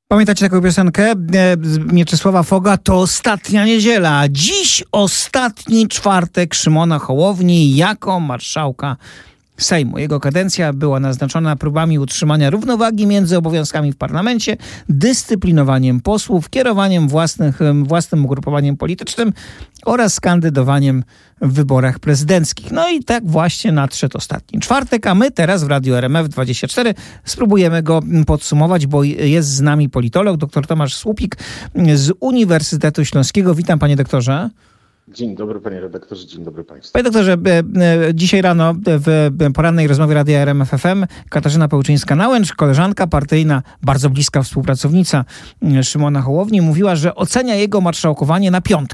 Pamiętacie taką piosenkę Mieczysława Foga? To ostatnia niedziela. Dziś ostatni czwartek Szymona Hołowni jako marszałka Sejmu. Jego kadencja była naznaczona próbami utrzymania równowagi między obowiązkami w parlamencie, dyscyplinowaniem posłów, kierowaniem własnym ugrupowaniem politycznym oraz kandydowaniem w wyborach prezydenckich. No i tak właśnie nadszedł ostatni czwartek, a my teraz w Radiu RMF24 spróbujemy go podsumować, bo jest z nami politolog, dr Tomasz Słupik z Uniwersytetu Śląskiego. Witam, panie doktorze. Dzień dobry, panie redaktorze, dzień dobry państwu. Panie doktorze, dzisiaj rano w porannej rozmowie Radia RMF FM Katarzyna Pełczyńska-Nałęcz, koleżanka partyjna, bardzo bliska współpracownica Szymona Hołowni, mówiła, że ocenia jego marszałkowanie na 5.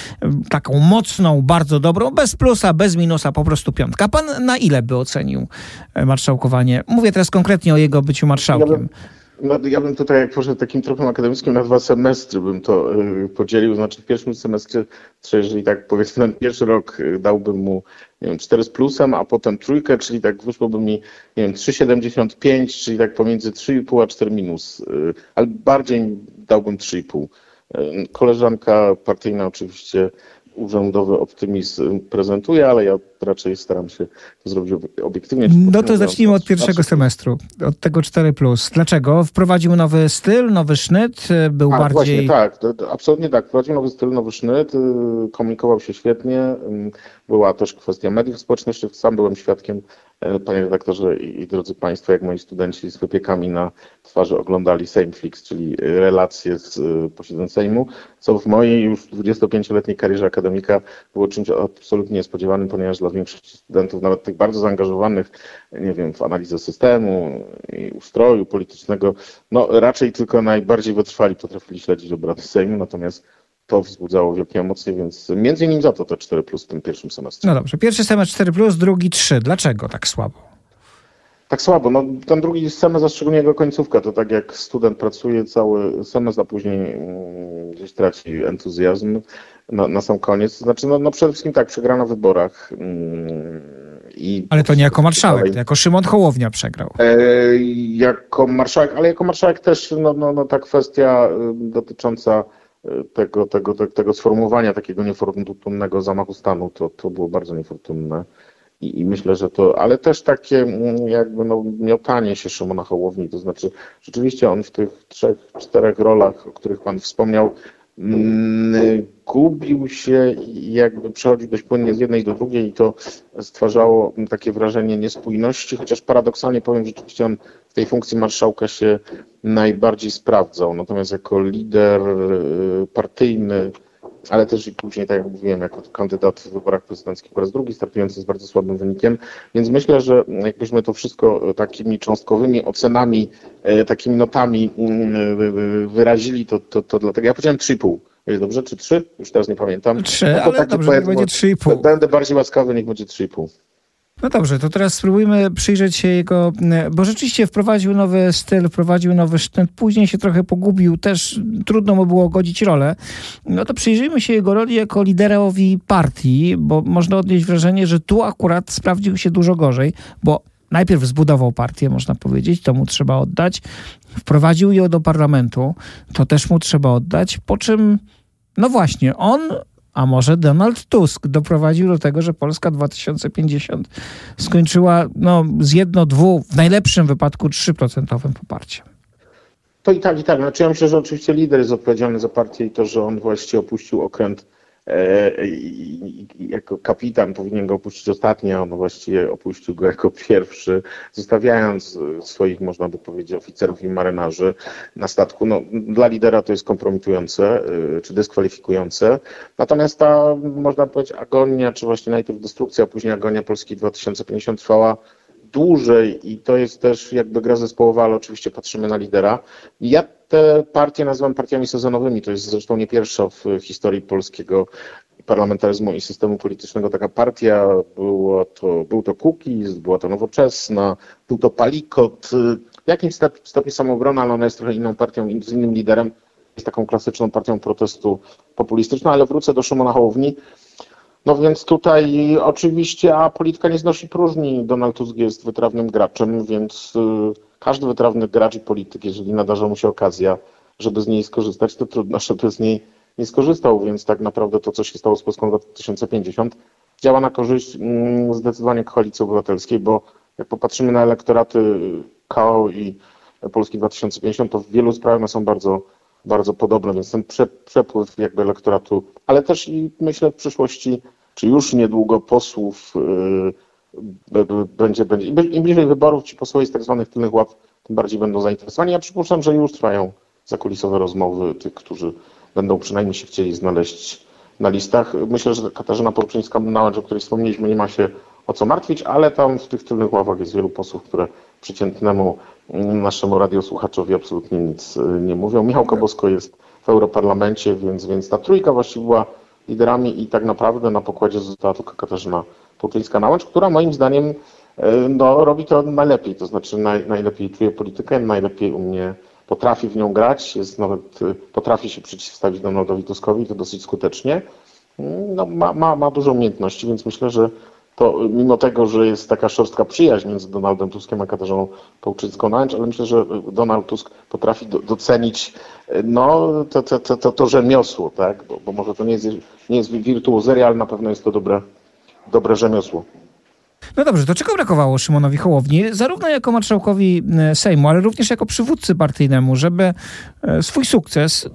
Taką mocną, bardzo dobrą, bez plusa, bez minusa, po prostu 5. A pan na ile by ocenił marszałkowanie? Mówię teraz konkretnie o jego byciu marszałkiem. Ja bym tutaj, jak poszedł takim tropem akademickim, na 2 semestry bym to podzielił. Znaczy w pierwszym semestrze, jeżeli tak powiedzmy, ten pierwszy rok dałbym mu, nie wiem, 4 z plusem, a potem 3, czyli tak wyszłoby mi, nie wiem, 3,75, czyli tak pomiędzy 3,5 a 4 minus, ale bardziej dałbym 3,5. Koleżanka partyjna oczywiście urzędowy optymizm prezentuje, ale ja raczej staram się to zrobić obiektywnie. No to zacznijmy od pierwszego semestru, od tego 4+. Dlaczego? Wprowadził nowy styl, nowy sznyt, był bardziej... Właśnie, tak, absolutnie tak. Wprowadził nowy styl, nowy sznyt, komunikował się świetnie. Była też kwestia mediów społecznościowych. Sam byłem świadkiem, panie redaktorze i drodzy państwo, jak moi studenci z wypiekami na twarzy oglądali Sejmflix, czyli relacje z posiedzeń Sejmu, co w mojej już 25-letniej karierze akademika było czymś absolutnie niespodziewanym, ponieważ dla większości studentów, nawet tych bardzo zaangażowanych, nie wiem, w analizę systemu i ustroju politycznego, no raczej tylko najbardziej wytrwali potrafili śledzić obrady Sejmu, natomiast to wzbudzało wielkie emocje, więc między innymi za to te 4+ w tym pierwszym semestrze. No dobrze, pierwszy semestr 4+, drugi 3. Dlaczego tak słabo? Tak słabo. No, ten drugi semestr, a szczególnie jego końcówka, to tak jak student pracuje cały semestr, a później gdzieś traci entuzjazm na sam koniec. Znaczy, no przede wszystkim tak, przegrana w wyborach. Ale to nie jako marszałek, to jako Szymon Hołownia przegrał. Jako marszałek, ale jako marszałek też ta kwestia dotycząca tego sformułowania takiego niefortunnego zamachu stanu, to było bardzo niefortunne. I myślę, że to, ale też takie jakby miotanie się Szymona Hołowni, to znaczy rzeczywiście on w tych 3-4 rolach, o których pan wspomniał, gubił się i jakby przechodził dość płynnie z jednej do drugiej i to stwarzało takie wrażenie niespójności, chociaż paradoksalnie powiem, że rzeczywiście on w tej funkcji marszałka się najbardziej sprawdzał, natomiast jako lider partyjny, ale też i później, tak jak mówiłem, jako kandydat w wyborach prezydenckich po raz drugi startujący z bardzo słabym wynikiem. Więc myślę, że jakbyśmy to wszystko takimi cząstkowymi ocenami, takimi notami wyrazili, to dlatego ja powiedziałem 3,5. Jest dobrze? Czy 3? Już teraz nie pamiętam. 3, no ale dobrze, niech będzie 3,5. Będę bardziej łaskawy, niech będzie 3,5. No dobrze, to teraz spróbujmy przyjrzeć się jego, bo rzeczywiście wprowadził nowy styl, wprowadził nowy sznyt, później się trochę pogubił, też trudno mu było godzić rolę. No to przyjrzyjmy się jego roli jako liderowi partii, bo można odnieść wrażenie, że tu akurat sprawdził się dużo gorzej, bo najpierw zbudował partię, można powiedzieć, to mu trzeba oddać, wprowadził ją do parlamentu, to też mu trzeba oddać, po czym, no właśnie, on... A może Donald Tusk doprowadził do tego, że Polska 2050 skończyła z 1-2, w najlepszym wypadku 3% poparciem. To i tak. Znaczy ja myślę, że oczywiście lider jest odpowiedzialny za partię i to, że on właściwie opuścił okręt jako kapitan, powinien go opuścić ostatni, a on właściwie opuścił go jako pierwszy, zostawiając swoich, można by powiedzieć, oficerów i marynarzy na statku. No, dla lidera to jest kompromitujące, czy dyskwalifikujące. Natomiast ta, można powiedzieć, agonia, czy właśnie najpierw destrukcja, a później agonia Polski 2050 trwała dłużej i to jest też jakby gra zespołowa, ale oczywiście patrzymy na lidera. Ja te partie nazywam partiami sezonowymi, to jest zresztą nie pierwsza w historii polskiego parlamentaryzmu i systemu politycznego taka partia. Był to Kukiz, była to Nowoczesna, był to Palikot, w jakimś stopniu Samoobrona, ale ona jest trochę inną partią, z innym liderem, jest taką klasyczną partią protestu populistyczną, ale wrócę do Szymona Hołowni. No więc tutaj oczywiście, a polityka nie znosi próżni. Donald Tusk jest wytrawnym graczem, więc każdy wytrawny gracz i polityk, jeżeli nadarza mu się okazja żeby z niej skorzystać, to trudno, żeby z niej nie skorzystał, więc tak naprawdę to, co się stało z Polską 2050, działa na korzyść zdecydowanie Koalicji Obywatelskiej, bo jak popatrzymy na elektoraty KO i Polski 2050, to w wielu sprawach one są bardzo, bardzo podobne, więc ten przepływ jakby elektoratu, ale też i myślę w przyszłości, czy już niedługo posłów będzie im bliżej wyborów ci posłowie z tak zwanych tylnych ław, tym bardziej będą zainteresowani. Ja przypuszczam, że już trwają zakulisowe rozmowy tych, którzy będą przynajmniej się chcieli znaleźć na listach. Myślę, że Katarzyna Pełczyńska-Nałęcz, o której wspomnieliśmy, nie ma się o co martwić, ale tam w tych tylnych ławach jest wielu posłów, które przeciętnemu naszemu radiosłuchaczowi absolutnie nic nie mówią. Michał Kobosko jest w Europarlamencie, więc ta trójka właściwie była liderami i tak naprawdę na pokładzie została tylko Katarzyna Pełczyńska-Nałęcz, która moim zdaniem robi to najlepiej, to znaczy najlepiej czuje politykę, najlepiej potrafi w nią grać, potrafi się przeciwstawić Donaldowi Tuskowi, to dosyć skutecznie. Ma dużo umiejętności, więc myślę, że to mimo tego, że jest taka szorstka przyjaźń między Donaldem Tuskiem a Katarzyną Pełczyńską-Nałęcz, ale myślę, że Donald Tusk potrafi docenić to rzemiosło, tak? Bo może to nie jest wirtuozeria, ale na pewno jest to dobre rzemiosło. No dobrze, to czego brakowało Szymonowi Hołowni, zarówno jako marszałkowi Sejmu, ale również jako przywódcy partyjnemu, żeby swój sukces,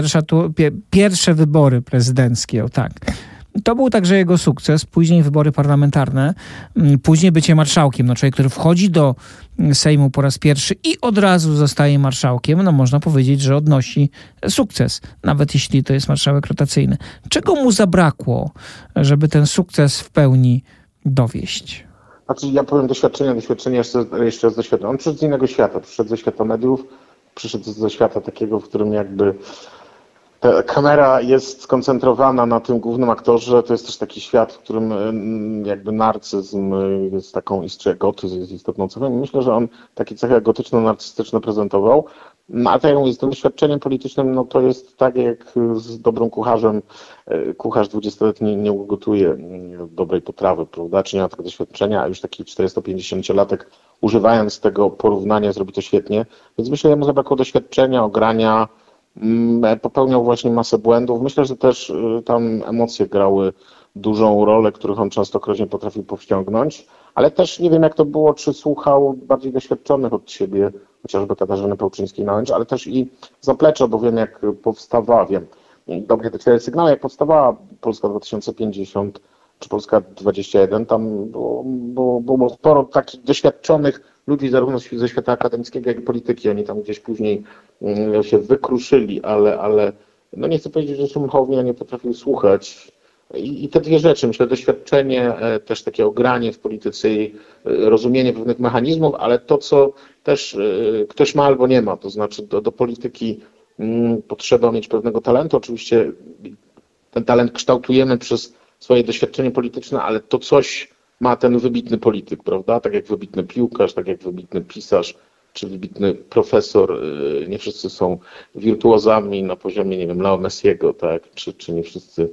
pierwsze wybory prezydenckie, tak, to był także jego sukces, później wybory parlamentarne, później bycie marszałkiem. Człowiek, który wchodzi do Sejmu po raz pierwszy i od razu zostaje marszałkiem, można powiedzieć, że odnosi sukces, nawet jeśli to jest marszałek rotacyjny. Czego mu zabrakło, żeby ten sukces w pełni dowieść? Znaczy, ja powiem doświadczenie jeszcze z doświadczenia. On przyszedł z innego świata, przyszedł ze świata mediów, przyszedł ze świata takiego, w którym jakby ta kamera jest skoncentrowana na tym głównym aktorze. To jest też taki świat, w którym jakby narcyzm jest taką gotyzm jest istotną cechą. Myślę, że on takie cechy gotyczno-narcystyczne prezentował. A tak jak mówię, z tym doświadczeniem politycznym, to jest tak jak z dobrym kucharzem. Kucharz 20-letni nie ugotuje dobrej potrawy, prawda? Czy nie ma tego doświadczenia, a już taki 40-50-latek używając tego porównania zrobi to świetnie. Więc myślę, że mu zabrakło doświadczenia, ogrania, popełniał właśnie masę błędów. Myślę, że też tam emocje grały dużą rolę, których on częstokroć potrafił powściągnąć, ale też nie wiem jak to było, czy słuchał bardziej doświadczonych od siebie, chociażby Katarzyny Pełczyńskiej-Nałęcz, ale też i zaplecze, bo wiem jak powstawała, dobrze docierały sygnały, jak powstawała Polska 2050 czy Polska 21, tam było sporo takich doświadczonych ludzi zarówno ze świata akademickiego, jak i polityki. Oni tam gdzieś później się wykruszyli, ale nie chcę powiedzieć, że Szymon Hołownia nie potrafił słuchać. I te dwie rzeczy, myślę, doświadczenie, też takie ogranie w polityce i rozumienie pewnych mechanizmów, ale to, co też ktoś ma albo nie ma, to znaczy do polityki potrzeba mieć pewnego talentu. Oczywiście ten talent kształtujemy przez swoje doświadczenie polityczne, ale to coś ma ten wybitny polityk, prawda? Tak jak wybitny piłkarz, tak jak wybitny pisarz, czy wybitny profesor. Nie wszyscy są wirtuozami na poziomie, nie wiem, Leo Messiego, tak? Czy nie wszyscy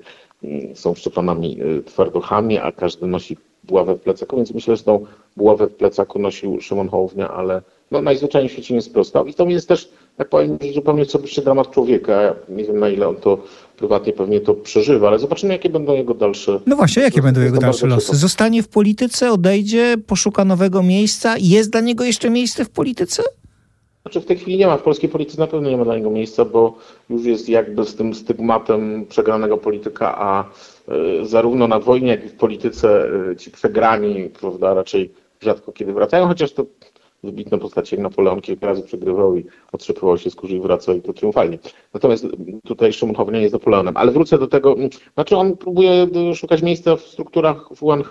są Szczepanami Twardochami, a każdy nosi buławę w plecaku, więc myślę, że tą buławę w plecaku nosił Szymon Hołownia, ale najzwyczajniej w świecie nie sprostał. I to jest też, tak powiem, zupełnie osobisty dramat człowieka. Ja nie wiem, na ile on to prywatnie pewnie to przeżywa, ale zobaczymy, jakie będą jego dalsze... No właśnie, jakie będą jego dalsze losy? Zostanie w polityce, odejdzie, poszuka nowego miejsca? Jest dla niego jeszcze miejsce w polityce? Znaczy w tej chwili nie ma, w polskiej polityce na pewno nie ma dla niego miejsca, bo już jest jakby z tym stygmatem przegranego polityka, a zarówno na wojnie, jak i w polityce ci przegrani, prawda, raczej rzadko kiedy wracają, chociaż to wybitne postacie jak Napoleon kilka razy przegrywał i otrzepywał się z kurzu i wracał i to triumfalnie. Natomiast tutaj Szymon Hołownia jest Napoleonem. Ale wrócę do tego, znaczy on próbuje szukać miejsca w strukturach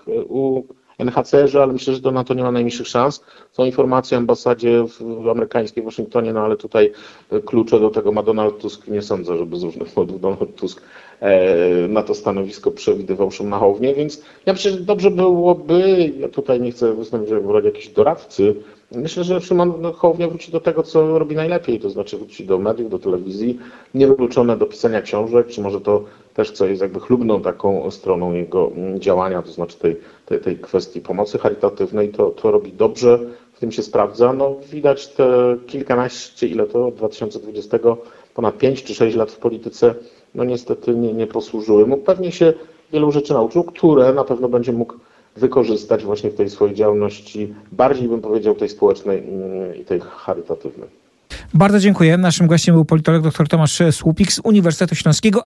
w NHCR-ze, ale myślę, że na to nie ma najmniejszych szans. Są informacje o ambasadzie amerykańskiej w Waszyngtonie, ale tutaj klucze do tego ma Donald Tusk. Nie sądzę, żeby z różnych powodów Donald Tusk na to stanowisko przewidywał Szymona Hołownię, więc ja myślę, że dobrze byłoby, ja tutaj nie chcę wystąpić w roli jakiejś doradcy, myślę, że Szymon Hołownia wróci do tego, co robi najlepiej, to znaczy wróci do mediów, do telewizji, niewykluczone do pisania książek, czy może to też, co jest jakby chlubną taką stroną jego działania, to znaczy tej kwestii pomocy charytatywnej, to robi dobrze, w tym się sprawdza. Widać te kilkanaście, ile to, od 2020 ponad 5 czy 6 lat w polityce, no niestety nie posłużyły mu. Pewnie się wielu rzeczy nauczył, które na pewno będzie mógł wykorzystać właśnie w tej swojej działalności, bardziej bym powiedział tej społecznej i tej charytatywnej. Bardzo dziękuję. Naszym gościem był politolog dr Tomasz Słupik z Uniwersytetu Śląskiego.